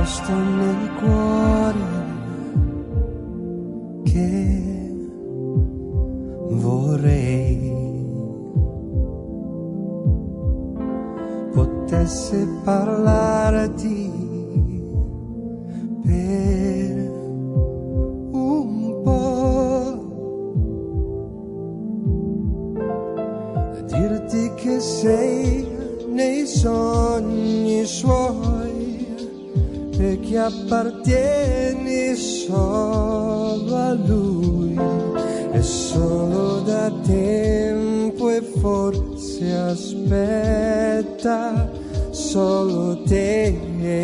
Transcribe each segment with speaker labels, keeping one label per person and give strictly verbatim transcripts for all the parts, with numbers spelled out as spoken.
Speaker 1: posto nel cuore che vorrei potesse parlarti per un po', e dirti che sei nei sogni suoi e che appartieni solo a lui, è solo da tempo e forse aspetta solo te.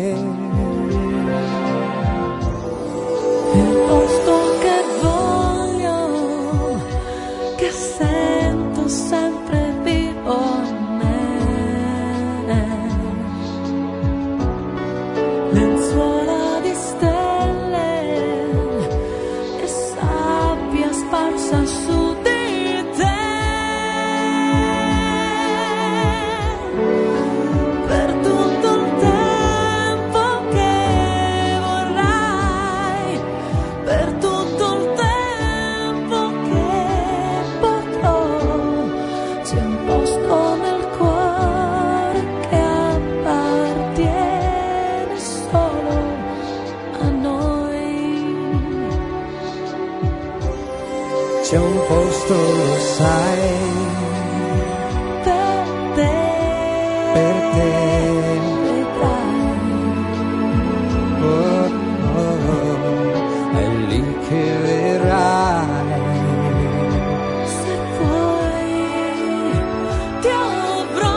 Speaker 2: Il posto che voglio, che sento sempre vivo in me, lenzuola di stelle e sabbia sparsa su di te, per tutto il tempo che vorrai, per tutto il tempo che potrò. C'è un posto nel cuore che appartiene solo a noi.
Speaker 1: C'è un posto, lo sai,
Speaker 2: Per te,
Speaker 1: per te.
Speaker 2: vedrai.
Speaker 1: Oh, oh, oh, è lì che verrai.
Speaker 2: Se vuoi ti avrò,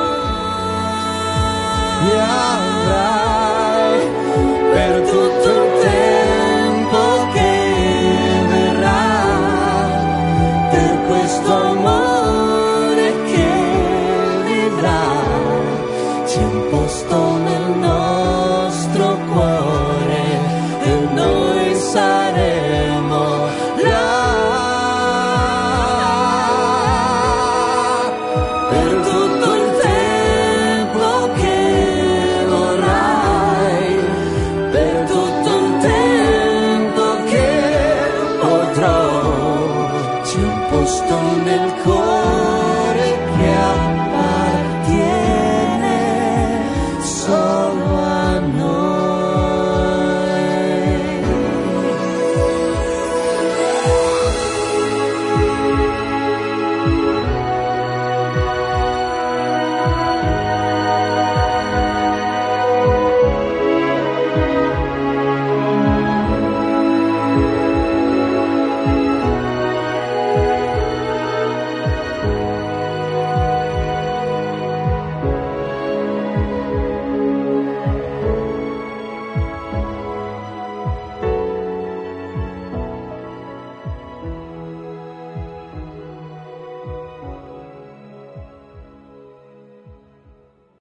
Speaker 1: Mi avrai per tutto il tempo che verrà, per questo amore che vivrà. C'è un posto nel nostro cuore e noi saremo là, per tutto il tempo che vorrai, per tutto il tempo che potrò. C'è un posto nel